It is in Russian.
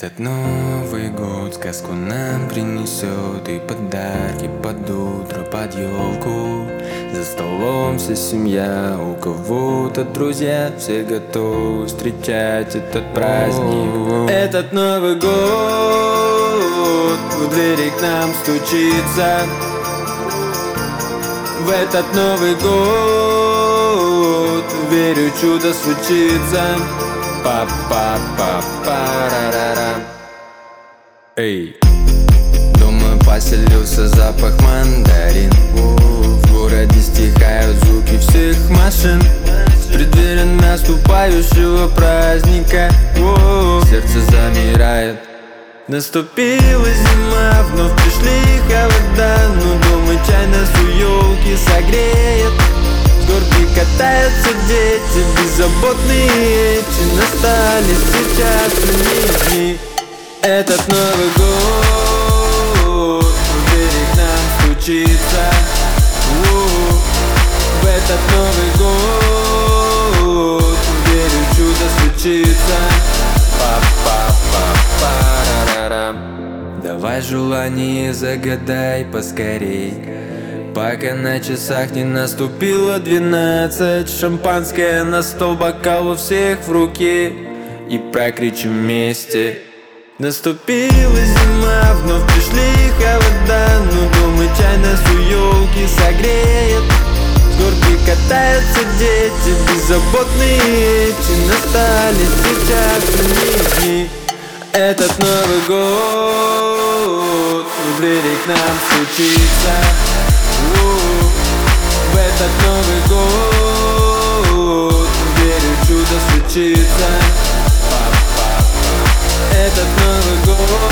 Этот Новый год сказку нам принесет и подарки под утро, под елку. За столом вся семья, у кого-то друзья, все готовы встречать этот праздник. Этот Новый год в двери к нам стучится. В этот Новый год верю, чудо случится. Па-па-па-па-ра-ра-ра. Эй, дома поселился запах мандарин. В городе стихают звуки всех машин. В преддверии наступающего праздника сердце замирает. Наступила зима, вновь пришли холода, но дома чай нас у елки согреет. С горки катаются дети, беззаботные эти. Настали сейчас иные дни. Этот Новый год в двери к нам стучится. В этот Новый год верю, чудо случится. Па-па-па-па-ра-ра-ра. Давай желание загадай поскорей, пока на часах не наступило 12. Шампанское на стол, бокал у всех в руке, и прокричим вместе. Наступила зима, вновь пришли холода, но дома чай нас у елки согреет. С горки катаются дети, беззаботные эти. Настали сейчас иные дни. Этот Новый год в двери к нам стучится. В этот Новый год верю, чудо случится. Этот Новый год